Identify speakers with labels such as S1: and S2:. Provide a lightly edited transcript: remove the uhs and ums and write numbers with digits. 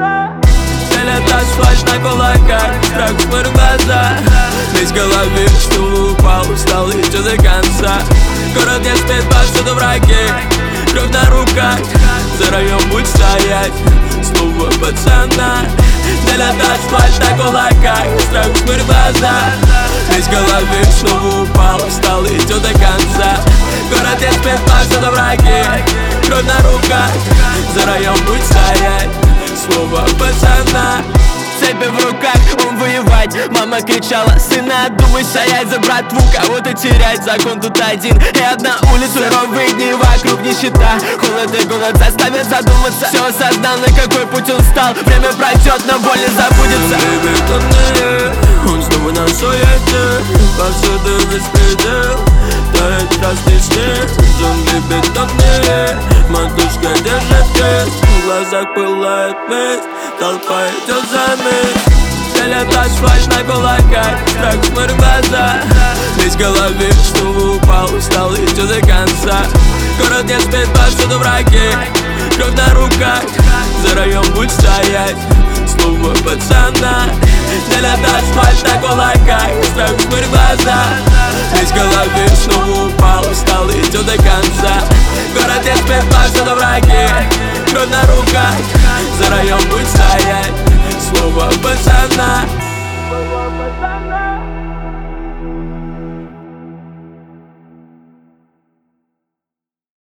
S1: Стелят асфальт на кулаках, страх в глаза. Весь в голове, что упал, устал и все до конца. Город не спит, повсюду враги, кровь на руках. За район будь стоять, слово пацана. Стелят асфальт на кулаках, страх в глаза. Весь в голове, снова упал, устал и идет до конца. Город не спит, повсюду враги, кровь на руках. За район будь стоять, слово пацана.
S2: Цепи в руках, он воевать. Мама кричала: сына, отдумайся, я за братву кого-то терять. Закон тут один и одна улица. Суровые дни, вокруг нищета. Холод и голод заставят задуматься. Все осознал, на какой путь он стал. Время пройдет, но боль не забудется.
S1: Он снова на суете, повсюду беспредел. Тает красный снег, джунгли бетонные. Матушка держит крест, в глазах пылает месть. Толпа идет за месть. Стелят асфальт на кулаках, страх в глаза. Весь в голове, что упал, устал и идет до конца. Город не спит, повсюду враги, кровь на руках. За район будь стоять, слово пацана. Стелят асфальт на кулаках, страх в глаза. Весь в голове, снова упал, устал и идет до конца. Город не спит, повсюду враги, кровь на руках. За район будь стоять, слово пацана.